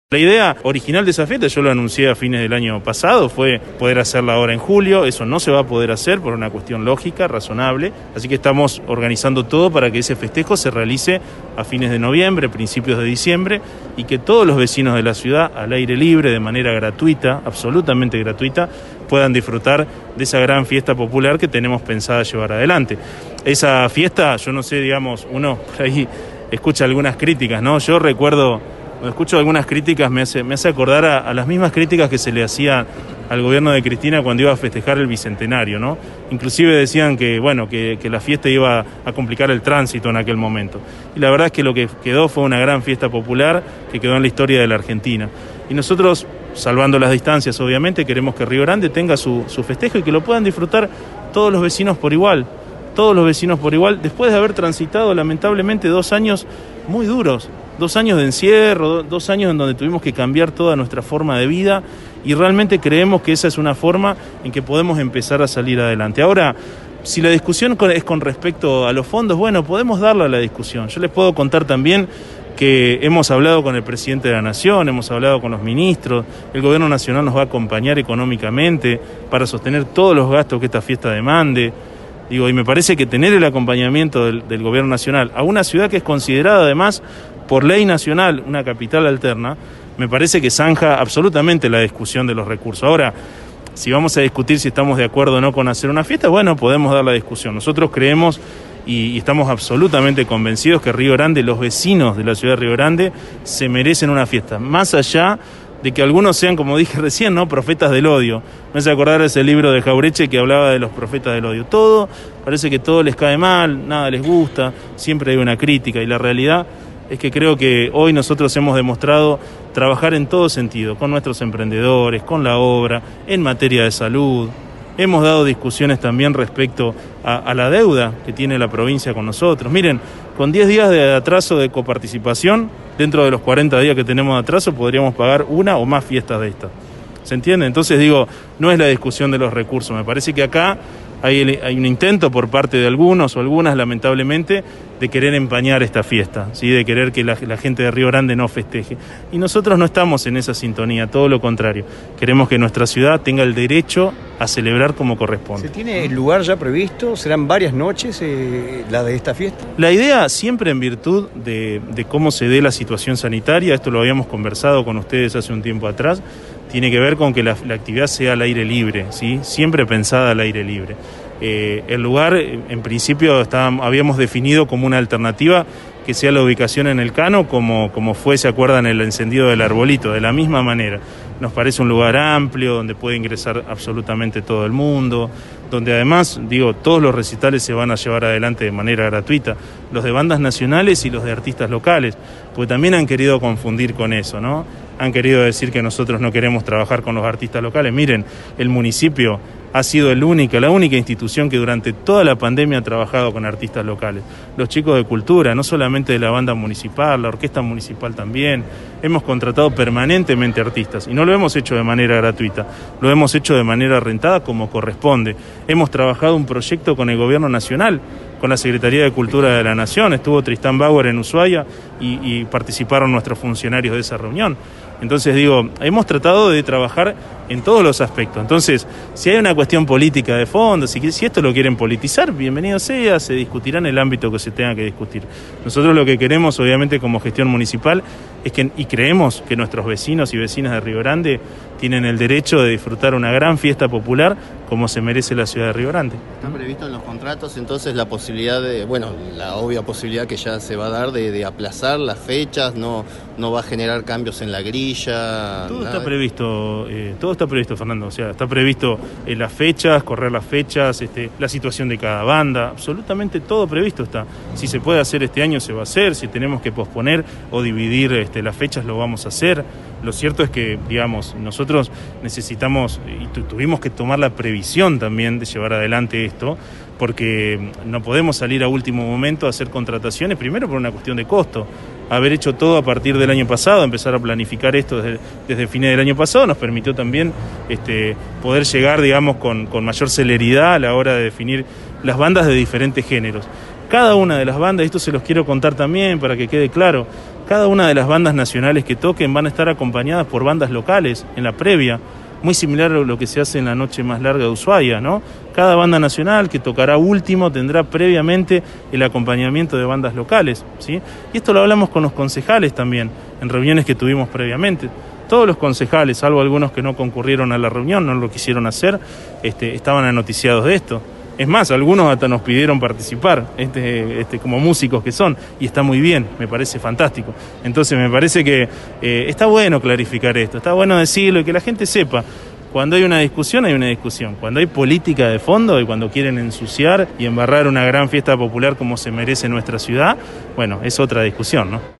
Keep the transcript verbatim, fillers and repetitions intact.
La idea original de esa fiesta, yo lo anuncié a fines del año pasado, fue poder hacerla ahora en julio. Eso no se va a poder hacer por una cuestión lógica, razonable, así que estamos organizando todo para que ese festejo se realice a fines de noviembre, principios de diciembre, y que todos los vecinos de la ciudad, al aire libre, de manera gratuita, absolutamente gratuita, puedan disfrutar de esa gran fiesta popular que tenemos pensada llevar adelante. Esa fiesta, yo no sé, digamos, uno por ahí escucha algunas críticas, ¿no? Yo recuerdo... Cuando escucho algunas críticas me hace, me hace acordar a, a las mismas críticas que se le hacía al gobierno de Cristina cuando iba a festejar el Bicentenario, ¿no? Inclusive decían que, bueno, que, que la fiesta iba a complicar el tránsito en aquel momento. Y la verdad es que lo que quedó fue una gran fiesta popular que quedó en la historia de la Argentina. Y nosotros, salvando las distancias obviamente, queremos que Río Grande tenga su, su festejo y que lo puedan disfrutar todos los vecinos por igual. Todos los vecinos por igual, después de haber transitado lamentablemente dos años muy duros, dos años de encierro, dos años en donde tuvimos que cambiar toda nuestra forma de vida y realmente creemos que esa es una forma en que podemos empezar a salir adelante. Ahora, si la discusión es con respecto a los fondos, bueno, podemos darle a la discusión. Yo les puedo contar también que hemos hablado con el presidente de la Nación, hemos hablado con los ministros, el gobierno nacional nos va a acompañar económicamente para sostener todos los gastos que esta fiesta demande. Digo, y me parece que tener el acompañamiento del, del gobierno nacional a una ciudad que es considerada además por ley nacional una capital alterna, me parece que zanja absolutamente la discusión de los recursos. Ahora, si vamos a discutir si estamos de acuerdo o no con hacer una fiesta, bueno, podemos dar la discusión. Nosotros creemos y, y estamos absolutamente convencidos que Río Grande, los vecinos de la ciudad de Río Grande, se merecen una fiesta, más allá de que algunos sean, como dije recién, ¿no?, profetas del odio. Me hace acordar ese libro de Jaureche que hablaba de los profetas del odio. Todo, parece que todo les cae mal, nada les gusta, siempre hay una crítica, y la realidad es que creo que hoy nosotros hemos demostrado trabajar en todo sentido, con nuestros emprendedores, con la obra, en materia de salud. Hemos dado discusiones también respecto a, a la deuda que tiene la provincia con nosotros. Miren, con diez días de atraso de coparticipación, dentro de los cuarenta días que tenemos de atraso, podríamos pagar una o más fiestas de estas. ¿Se entiende? Entonces digo, no es la discusión de los recursos. Me parece que acá hay, hay un intento por parte de algunos o algunas, lamentablemente, de querer empañar esta fiesta, ¿sí?, de querer que la, la gente de Río Grande no festeje. Y nosotros no estamos en esa sintonía, todo lo contrario. Queremos que nuestra ciudad tenga el derecho a celebrar como corresponde. ¿Se tiene el lugar ya previsto? ¿Serán varias noches eh, la de esta fiesta? La idea, siempre en virtud de, de cómo se dé la situación sanitaria, esto lo habíamos conversado con ustedes hace un tiempo atrás, tiene que ver con que la, la actividad sea al aire libre, ¿sí?, siempre pensada al aire libre. Eh, el lugar, en principio, estábamos, habíamos definido como una alternativa que sea la ubicación en el Cano, como, como fue, se acuerdan, el encendido del arbolito, de la misma manera. Nos parece un lugar amplio, donde puede ingresar absolutamente todo el mundo, donde además, digo, todos los recitales se van a llevar adelante de manera gratuita, los de bandas nacionales y los de artistas locales, porque también han querido confundir con eso, ¿no? Han querido decir que nosotros no queremos trabajar con los artistas locales. Miren, el municipio ha sido el única, la única institución que durante toda la pandemia ha trabajado con artistas locales. Los chicos de cultura, no solamente de la banda municipal, la orquesta municipal también. Hemos contratado permanentemente artistas y no lo hemos hecho de manera gratuita, lo hemos hecho de manera rentada como corresponde. Hemos trabajado un proyecto con el gobierno nacional, con la Secretaría de Cultura de la Nación, estuvo Tristán Bauer en Ushuaia y, y participaron nuestros funcionarios de esa reunión. Entonces digo, hemos tratado de trabajar en todos los aspectos. Entonces, si hay una cuestión política de fondo, si, si esto lo quieren politizar, bienvenido sea, se discutirá en el ámbito que se tenga que discutir. Nosotros lo que queremos, obviamente, como gestión municipal, es que, y creemos que nuestros vecinos y vecinas de Río Grande tienen el derecho de disfrutar una gran fiesta popular como se merece la ciudad de Río Grande. ¿Está previsto en los contratos entonces la posibilidad de, bueno, la obvia posibilidad que ya se va a dar de, de aplazar las fechas, no, no va a generar cambios en la grilla? Todo nada? está previsto, eh, todo está previsto, Fernando, o sea, está previsto eh, las fechas, correr las fechas, este, la situación de cada banda, absolutamente todo previsto está. Si se puede hacer este año se va a hacer, si tenemos que posponer o dividir este, las fechas lo vamos a hacer. Lo cierto es que, digamos, nosotros necesitamos y tu, tuvimos que tomar la previsión también de llevar adelante esto, porque no podemos salir a último momento a hacer contrataciones, primero por una cuestión de costo. Haber hecho todo a partir del año pasado, empezar a planificar esto desde, desde fines del año pasado, nos permitió también este, poder llegar, digamos, con, con mayor celeridad a la hora de definir las bandas de diferentes géneros. Cada una de las bandas, esto se los quiero contar también para que quede claro, cada una de las bandas nacionales que toquen van a estar acompañadas por bandas locales en la previa, muy similar a lo que se hace en la noche más larga de Ushuaia, ¿no? Cada banda nacional que tocará último tendrá previamente el acompañamiento de bandas locales, ¿sí? Y esto lo hablamos con los concejales también, en reuniones que tuvimos previamente. Todos los concejales, salvo algunos que no concurrieron a la reunión, no lo quisieron hacer, este, estaban anoticiados de esto. Es más, algunos hasta nos pidieron participar, este, este, como músicos que son, y está muy bien, me parece fantástico. Entonces me parece que eh, está bueno clarificar esto, está bueno decirlo y que la gente sepa. Cuando hay una discusión, hay una discusión. Cuando hay política de fondo y cuando quieren ensuciar y embarrar una gran fiesta popular como se merece nuestra ciudad, bueno, es otra discusión, ¿no?